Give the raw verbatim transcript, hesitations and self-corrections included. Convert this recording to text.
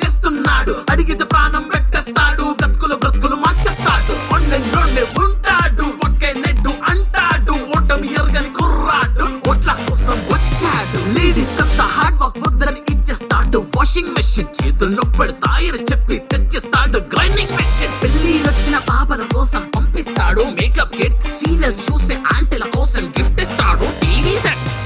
చేస్తున్నాడు, అడిగితే ప్రాణం పెట్టేస్తాడు, బ్రతుకులు బ్రతుకులు మార్చేస్తాడు. ఒండె రొండె ఉంటాడు, ఒకే నెడ్డు అంటాడు, ఓటమి ఎరగని కుర్రాడు ఓట్ల కోసం వచ్చాడు. లేడీస్ కంత హార్డ్ వర్క్ వద్దని ఇచ్చేస్తాడు, వాషింగ్ మెషిన్ చేతులు నొప్పెడతాయని చెప్పి తెచ్చిస్తాడు. గ్రైండింగ్ మెషిన్ పెళ్లి వచ్చిన పాపల కోసం పంపిస్తాడు, మేకప్ కిట్ సీరియల్స్ చూసే ఆంటీల కోసం గిఫ్ట్ ఇస్తాడు. TV set